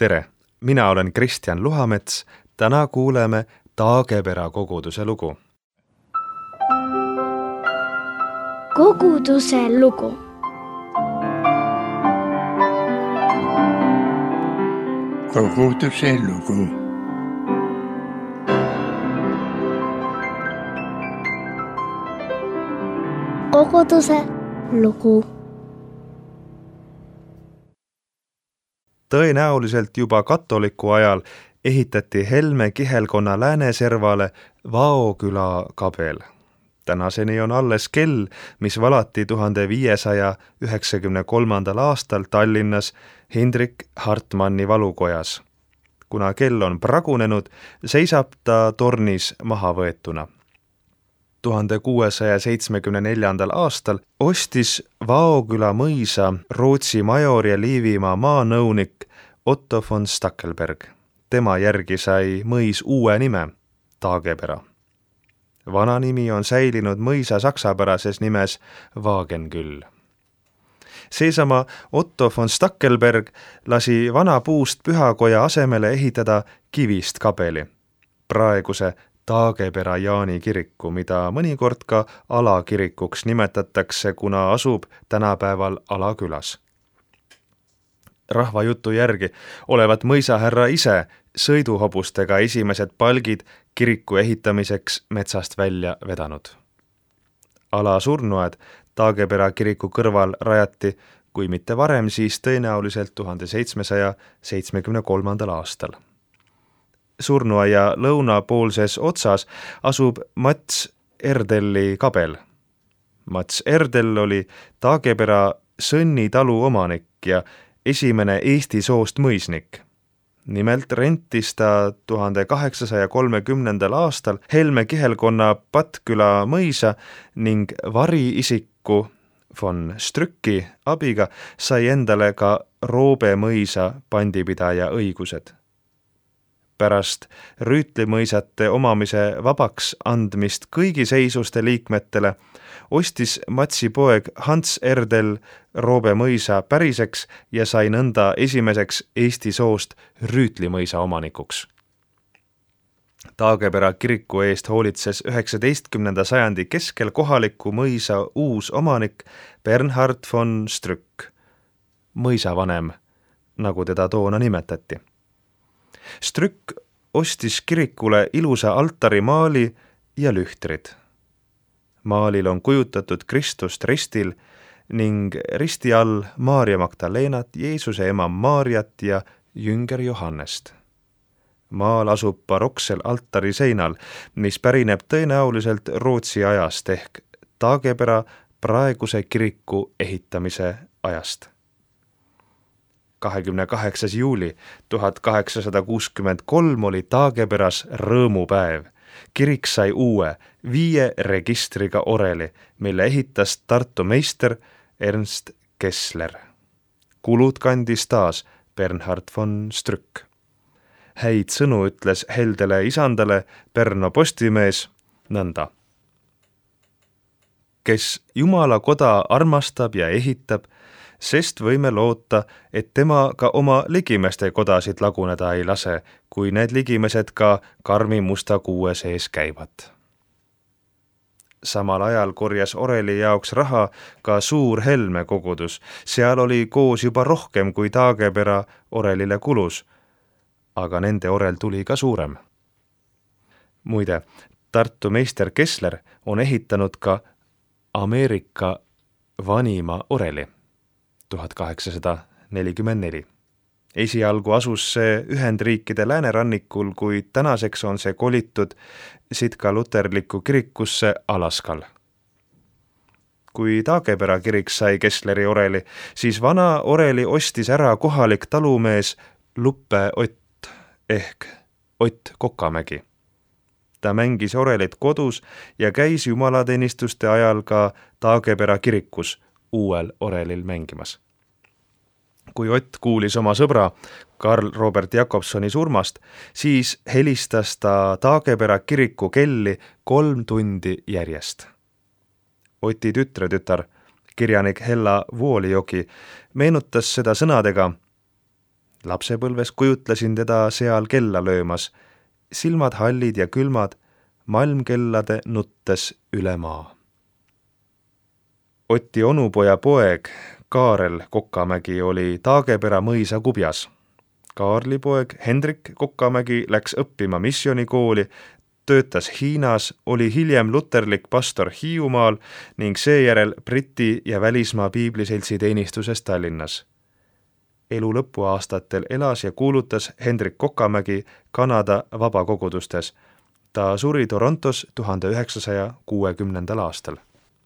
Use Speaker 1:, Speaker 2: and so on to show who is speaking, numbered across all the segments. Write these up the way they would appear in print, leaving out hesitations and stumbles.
Speaker 1: Tere! Mina olen Kristjan Luhamets. Täna kuuleme Taagepera koguduse lugu.
Speaker 2: Koguduse lugu.
Speaker 3: Koguduse lugu.
Speaker 2: Koguduse lugu.
Speaker 1: Tõenäoliselt juba katoliku ajal ehitati Helme kihelkonna lääneservale Vaoküla kabel. Tänaseni on alles kell, mis valati 1593. aastal Tallinnas Hendrik Hartmanni valukojas. Kuna kell on pragunenud, seisab ta tornis mahavõetuna. 1674. aastal ostis Vaoküla mõisa Rootsi major ja Liivimaa maanõunik Otto von Stackelberg. Tema järgi sai mõis uue nime, Taagepera. Vana nimi on säilinud mõisa saksapärases nimes Wagenküll. Seesama Otto von Stackelberg lasi vana puust pühakoja asemele ehitada kivist kabeli, praeguse Taagepera Jaani kiriku, mida mõnikord ka alakirikuks nimetatakse, kuna asub tänapäeval Alakülas. Rahvajutu järgi olevat mõisahärra ise sõiduhobustega esimesed palgid kiriku ehitamiseks metsast välja vedanud. Alasurnuaed Taagepera kiriku kõrval rajati, kui mitte varem, siis tõenäoliselt 1773. aastal. Surnuaia lõunapoolses otsas asub Mats Erdelli kabel. Mats Erdell oli Taagepera Sõnni talu omanik ja esimene Eesti soost mõisnik. Nimelt rentis ta 1830. aastal Helme kihelkonna Patküla mõisa ning variisiku von Strücki abiga sai endale ka Roobe mõisa pandipidaja õigused. Pärast rüütlimõisate omamise vabaks andmist kõigi seisuste liikmetele ostis Matsi poeg Hans Erdell Roobe mõisa päriseks ja sai nõnda esimeseks Eesti soost rüütlimõisa omanikuks. Taagepera kiriku eest hoolitses 19. sajandi keskel kohaliku mõisa uus omanik Bernhard von Strück, mõisavanem, nagu teda toona nimetati. Strück ostis kirikule ilusa altarimaali ja lühtrid. Maalil on kujutatud Kristust ristil ning risti all Maarja Magdalenat, Jeesuse ema Maarjat ja jünger Johannest. Maal asub baroksel altari seinal, mis pärineb tõenäoliselt Rootsi ajast ehk Taagepera praeguse kiriku ehitamise ajast. 28. juuli 1863 oli Taageperas rõõmupäev. Kirik sai uue 5 registriga oreli, mille ehitas Tartu meister Ernst Kessler. Kulud kandis taas Bernhard von Strück. Häid sõnu ütles heldele isandale Pärnu Postimees nõnda. Kes Jumala koda armastab ja ehitab, sest võime loota, et tema ka oma ligimeste kodasid laguneda ei lase, kui need ligimesed ka karmi musta kuue sees käivad. Samal ajal korjas oreli jaoks raha ka suur Helme kogudus. Seal oli koos juba rohkem kui Taagepera orelile kulus, aga nende orel tuli ka suurem. Muide, Tartu meister Kessler on ehitanud ka Ameerika vanima oreli 1844. Esialgu asus see Ühendriikide läänerannikul, kuid tänaseks on see kolitud Sitka luterlikku kirikusse Alaskal. Kui Taagepera kirik sai Kessleri oreli, siis vana oreli ostis ära kohalik talumees Luppe Ott ehk Ott Kokamägi. Ta mängis orelit kodus ja käis jumalateenistuste ajal ka Taagepera kirikus uuel orelil mängimas. Kui Ott kuulis oma sõbra Karl Robert Jakobsoni surmast, siis helistas ta Taagepera kiriku kelli 3 tundi järjest. Oti tütretütar, kirjanik Hella Vuolijoki, meenutas seda sõnadega: Lapsepõlves kujutlesin teda seal kella löömas, silmad hallid ja külmad, malmkellade nuttes üle maa. Oti onupoja poeg Kaarel Kokamägi oli Taagepera mõisa kubjas. Kaarli poeg Hendrik Kokamägi läks õppima missionikooli, töötas Hiinas, oli hiljem luterlik pastor Hiiumaal ning seejärel Briti ja välismaa piibliseltsi teenistuses Tallinnas. Elu lõpuaastatel elas ja kuulutas Hendrik Kokamägi Kanada vabakogudustes. Ta suri Torontos 1960. aastal.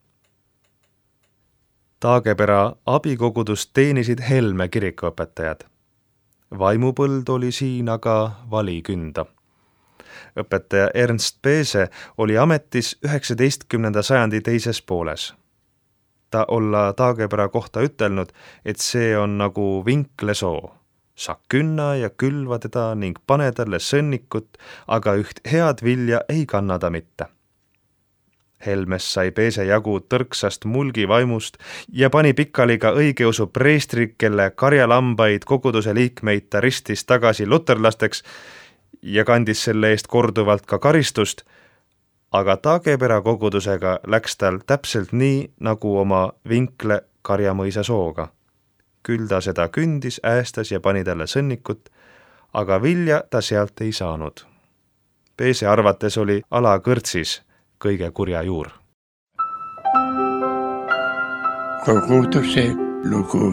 Speaker 1: Taagepera abikogudust teenisid Helme kirikuõpetajad. Vaimupõld oli siin aga vali künda. Õpetaja Ernst Peese oli ametis 19. sajandi teises pooles. Ta olla Taagepera kohta ütelnud, et see on nagu vinklesoo. Sa künna ja külva teda ning pane talle sõnnikut, aga üht head vilja ei kanna ta mitte. Helmes sai Peese jagu tõrksast mulgi vaimust ja pani pikali ka õigeusu preestri, kelle karjalambaid koguduse liikmeid ta ristis tagasi luterlasteks ja kandis selle eest korduvalt ka karistust, aga Taagepera kogudusega läks tal täpselt nii, nagu oma vinkle Karjamõisa sooga. Küll ta seda kündis, äästas ja pani talle sõnnikut, aga vilja ta sealt ei saanud. Peese arvates oli alakõrtsis kõige kurja juur.
Speaker 3: Koguduse lugu.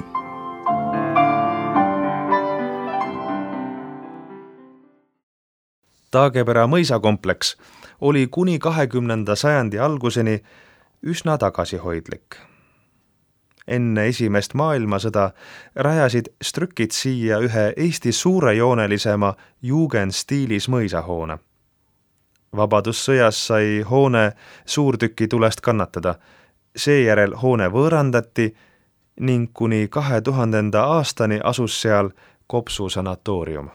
Speaker 1: Taagepera mõisakompleks oli kuni 20. sajandi alguseni üsna tagasihoidlik. Enne esimest maailmasõda rajasid strükid siia ühe Eesti suurejoonelisema juugendstiilis mõisahoone. Vabadussõjas sai hoone suurtüki tulest kannatada, seejärel hoone võõrandati ning kuni 2000. aastani asus seal Kopsu sanatoorium.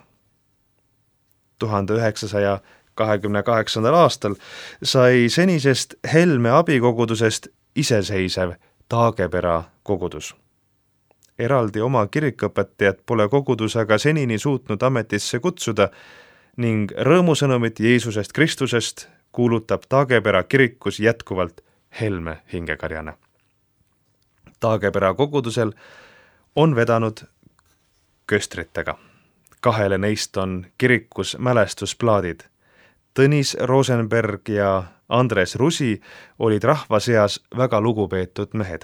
Speaker 1: 1928. aastal sai senisest Helme abikogudusest iseseisev Taagepera kogudus. Eraldi oma kirikõpetajat pole kogudus aga senini suutnud ametisse kutsuda ning rõõmusõnumit Jeesusest Kristusest kuulutab Taagepera kirikus jätkuvalt Helme hingekarjane. Taagepera kogudusel on vedanud köstritega. 2 neist on kirikus mälestusplaadid. Tõnis Rosenberg ja Andres Rusi olid rahva seas väga lugupeetud mehed.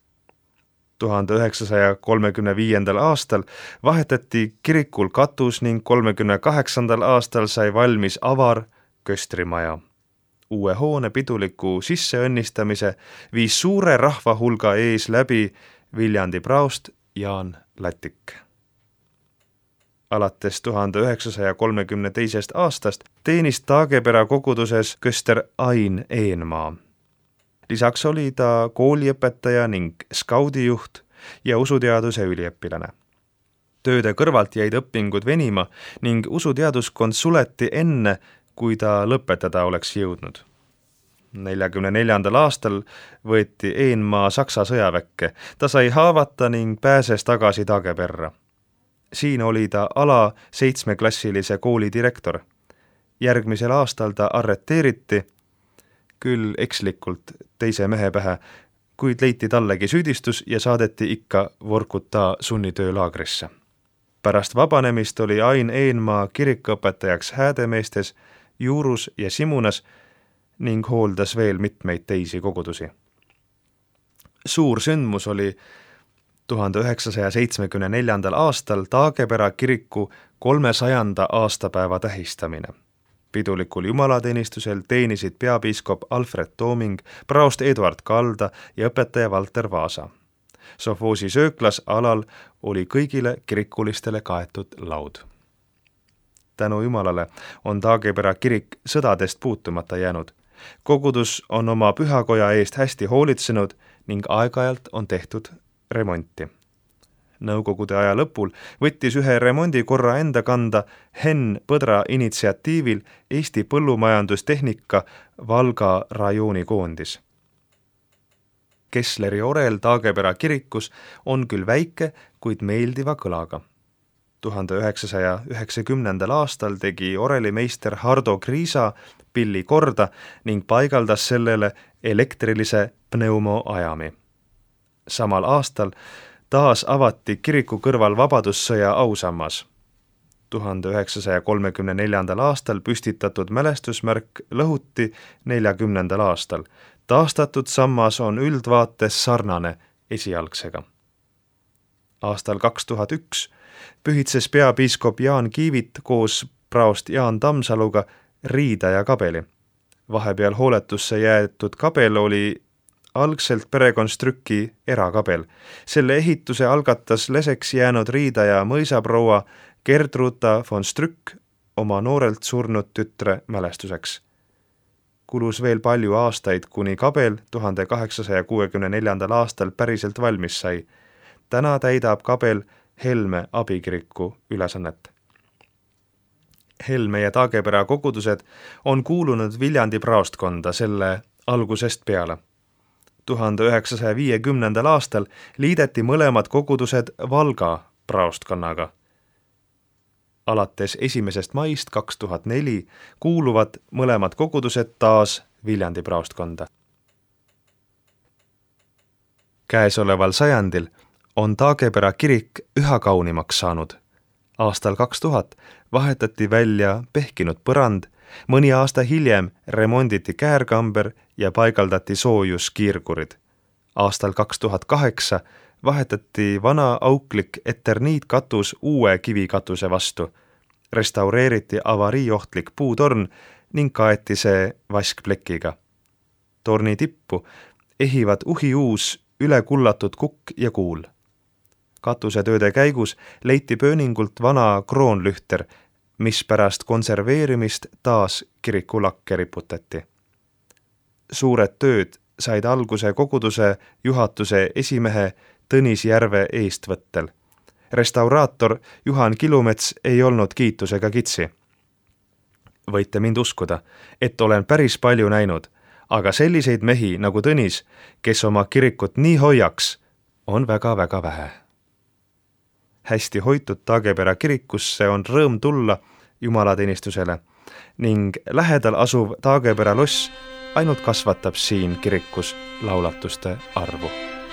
Speaker 1: 1935. aastal vahetati kirikul katus ning 1938. aastal sai valmis avar köstrimaja. Uue hoone piduliku sisseõnnistamise viis suure rahvahulga ees läbi Viljandi praost Jaan Lätik. Alates 1932. aastast teenis Taagepera koguduses köster Ain Eenmaa. Lisaks oli ta kooliõpetaja ning skaudijuht ja usuteaduse üliõpilane. Tööde kõrvalt jäid õpingud venima ning usuteaduskond suleti enne, kui ta lõpetada oleks jõudnud. 1944. aastal võeti Eenmaa Saksa sõjaväkke. Ta sai haavata ning pääses tagasi Taageperra. Siin oli ta ala 7-klassilise kooli direktor. Järgmisel aastal ta arreteeriti, küll ekslikult teise mehe pähe, kuid leiti tallegi süüdistus ja saadeti ikka Vorkuta sunnitöölaagrisse. Pärast vabanemist oli Ain Eenmaa kirikuõpetajaks Häädemeestes, Juurus ja Simunas ning hooldas veel mitmeid teisi kogudusi. Suur sündmus oli 1974. aastal Taagepera kiriku 300. aastapäeva tähistamine. Pidulikul jumalateenistusel teenisid peapiiskop Alfred Tooming, praost Eduard Kalda ja õpetaja Valter Vaasa. Sofoosi sööklas alal oli kõigile kirikulistele kaetud laud. Tänu Jumalale on Taagepera kirik sõdadest puutumata jäänud. Kogudus on oma pühakoja eest hästi hoolitsenud ning aeg-ajalt on tehtud remonti. Nõukogude aja lõpul võttis ühe remondikorra enda kanda Henn Põdra initsiatiivil Eesti põllumajandustehnika Valga rajooni koondis. Kessleri orel Taagepera kirikus on küll väike, kuid meeldiva kõlaga. 1990. aastal tegi orelimeister Hardo Kriisa pilli korda ning paigaldas sellele elektrilise pneumoajami. Samal aastal taas avati kiriku kõrval Vabadussõja ausammas. 1934. aastal püstitatud mälestusmärk lõhuti 40. aastal. Taastatud sammas on üldvaates sarnane esialgsega. Aastal 2001 pühitses peapiiskop Jaan Kiivit koos praost Jaan Tammsaluga riida ja kabeli. Vahepeal hooletusse jäetud kabel oli algselt perekonstrüki erakabel. Selle ehituse algatas leseks jäänud riida ja mõisaproua Gertruda von Strück oma noorelt surnud tütre mälestuseks. Kulus veel palju aastaid, kuni kabel 1864. aastal päriselt valmis sai. Täna täidab kabel Helme abikiriku ülesannet. Helme ja Taagepera kogudused on kuulunud Viljandi praostkonda selle algusest peale. 1950. aastal liideti mõlemad kogudused Valga praostkonnaga. Alates 1. maist 2004 kuuluvad mõlemad kogudused taas Viljandi praostkonda. Käesoleval sajandil on Taagepera kirik üha kaunimaks saanud. Aastal 2000 vahetati välja pehkinud põrand, mõni aasta hiljem remonditi käärkamber ja paigaldati soojuskiirgurid. Aastal 2008 vahetati vana auklik eterniitkatus uue kivikatuse vastu, restaureeriti avariiohtlik puutorn ning kaeti see vaskplekiga. Torni tippu ehivad uhiuus ülekullatud kukk ja kuul. Katusetööde käigus leiti pööningult vana kroonlühter, mis pärast konserveerimist taas kirikulakke riputati. Suured tööd said alguse koguduse juhatuse esimehe Tõnis Järve eestvõttel. Restauraator Juhan Kilumets ei olnud kiitusega kitsi. Võite mind uskuda, et olen päris palju näinud, aga selliseid mehi nagu Tõnis, kes oma kirikut nii hoiaks, on väga-väga vähe. Hästi hoitud Taagepera kirikusse on rõõm tulla jumalateenistusele ning lähedal asuv Taagepera loss ainult kasvatab siin kirikus laulatuste arvu.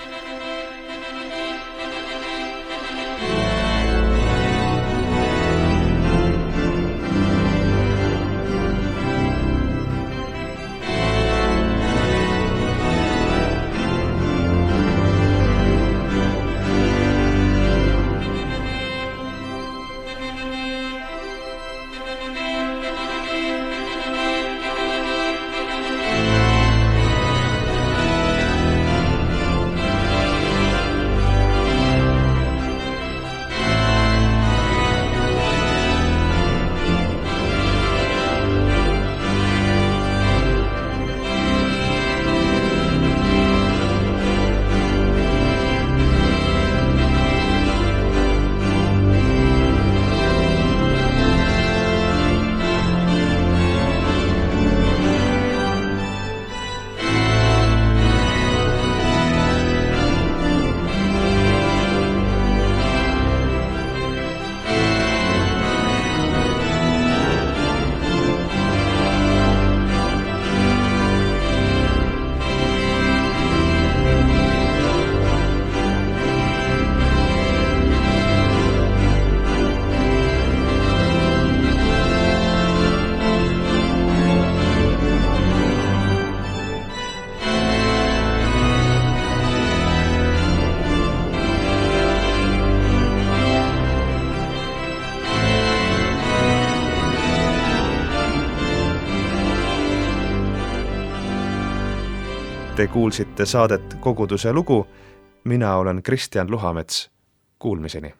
Speaker 1: Te kuulsite saadet Koguduse lugu. Mina olen Kristjan Luhamets. Kuulmiseni.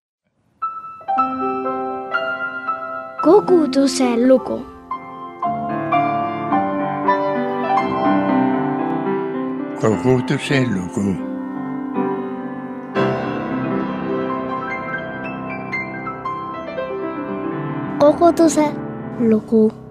Speaker 2: Koguduse lugu.
Speaker 3: Koguduse lugu.
Speaker 2: Koguduse lugu.